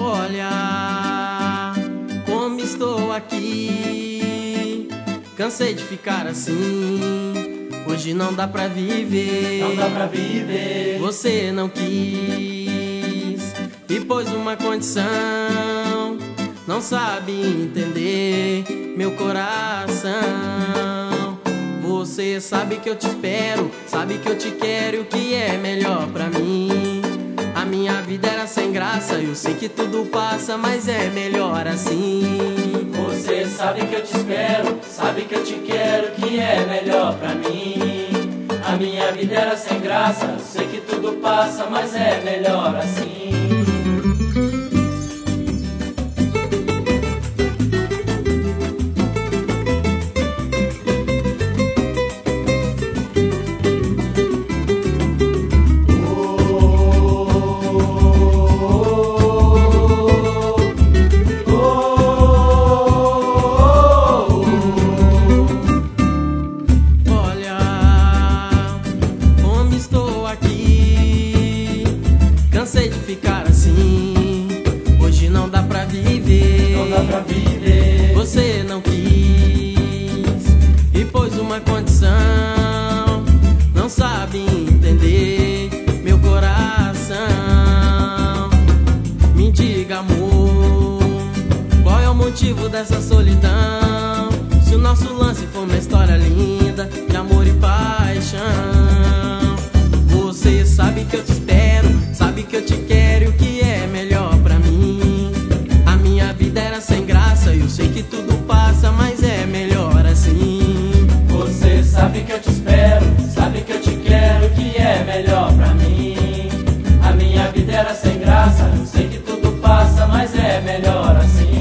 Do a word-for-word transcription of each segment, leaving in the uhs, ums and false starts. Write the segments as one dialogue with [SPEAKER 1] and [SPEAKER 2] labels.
[SPEAKER 1] Olha como estou aqui, cansei de ficar assim. Hoje não dá pra viver,
[SPEAKER 2] não dá pra viver.
[SPEAKER 1] Você não quis e pôs uma condição. Não sabe entender meu coração. Você sabe que eu te espero, sabe que eu te quero e o que é melhor pra mim. A minha vida era sem graça, eu sei que tudo passa, mas é melhor assim.
[SPEAKER 2] Você sabe que eu te espero, sabe que eu te quero, que é melhor pra mim. A minha vida era sem graça, eu sei que tudo passa, mas é melhor assim.
[SPEAKER 1] Cansei de ficar assim, hoje não dá pra viver,
[SPEAKER 2] não dá pra viver.
[SPEAKER 1] Você não quis e pôs uma condição. Não sabe entender meu coração. Me diga, amor, qual é o motivo dessa solidão? Se o nosso lance for uma história linda de amor e paixão. Você sabe que eu te espero, sabe que eu te quero e o que é melhor pra mim. A minha vida era sem graça, eu sei que tudo passa, mas é melhor assim.
[SPEAKER 2] Você sabe que eu te espero, sabe que eu te quero, que é melhor pra mim. A minha vida era sem graça, eu sei que tudo passa, mas é melhor assim.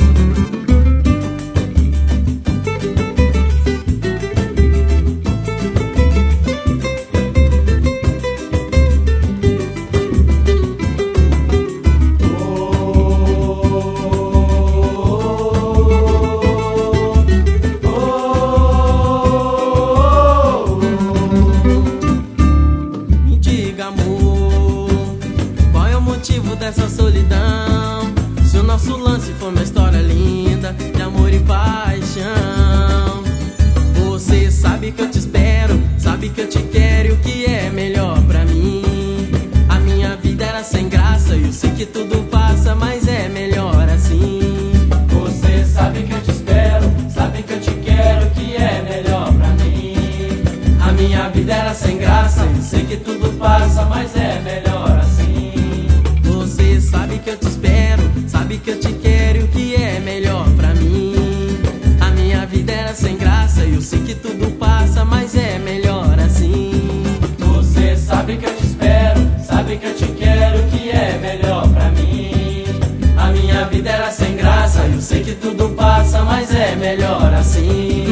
[SPEAKER 1] Dessa solidão, se o nosso lance for uma história linda de amor e paixão. Você sabe que eu te espero, sabe que eu te quero e o que é melhor pra mim. A minha vida era sem graça, eu sei que tudo passa, mas é melhor assim.
[SPEAKER 2] Você sabe que eu te espero, sabe que eu te quero, o que é melhor pra mim. A minha vida era sem graça, eu sei que tudo passa, mas é melhor assim.
[SPEAKER 1] Você sabe que eu te espero, sabe que eu te quero e o que é melhor pra mim. A minha vida era sem graça, eu sei que tudo passa, mas é melhor assim.
[SPEAKER 2] Você sabe que eu te espero, sabe que eu te quero, o que é melhor pra mim. A minha vida era sem graça, eu sei que tudo passa, mas é melhor assim.